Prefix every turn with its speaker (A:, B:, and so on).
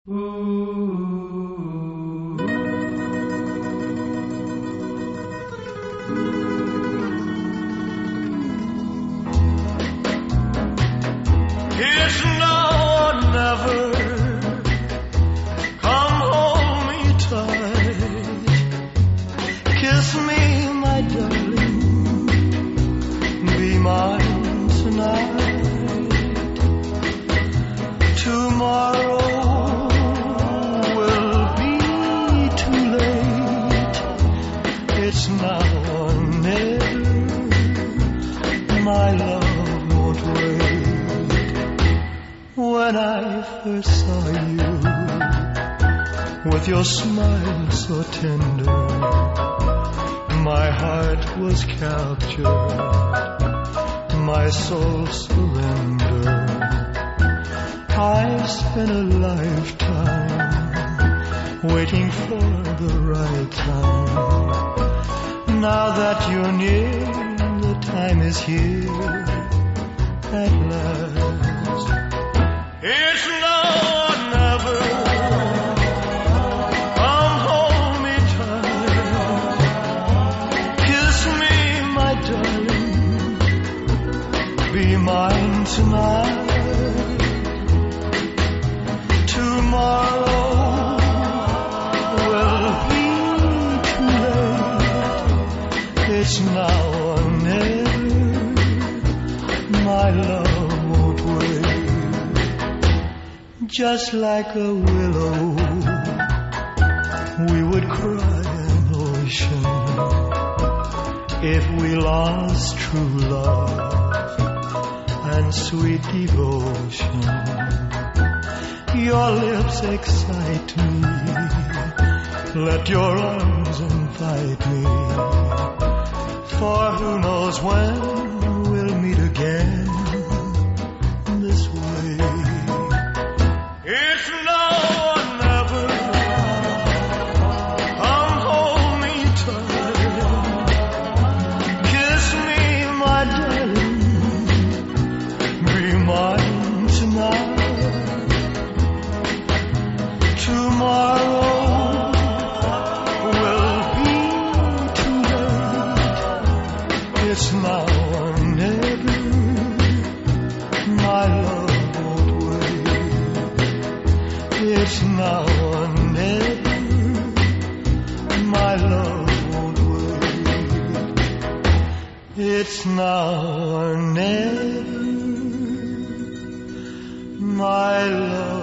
A: It's now or never. Come hold me tight. Kiss me, my darling. Be mine tonight. Tomorrow will be too late. It's now or never. My love won't wait. When I first saw you, with your smile so tender, my heart was captured, my soul surrendered. I spent a lifetime waiting for the right time. Now that you're near, the time is here at last. It's now or never. Come hold me tight. Kiss me, my darling. Be mine tonight. Tomorrow will be too late. It's now or never. My love won't wait. Just like a willow, we would cry an ocean if we lost true love and sweet devotion. Your lips excite me, let your arms invite me, for who knows when we'll meet again this way. It's now or never. Come hold me tight. Kiss me, my darling. Be mine tonight. Tomorrow will be too late. It's now or never. My love won't wait. It's now or never. My love won't wait. It's now or never. My love.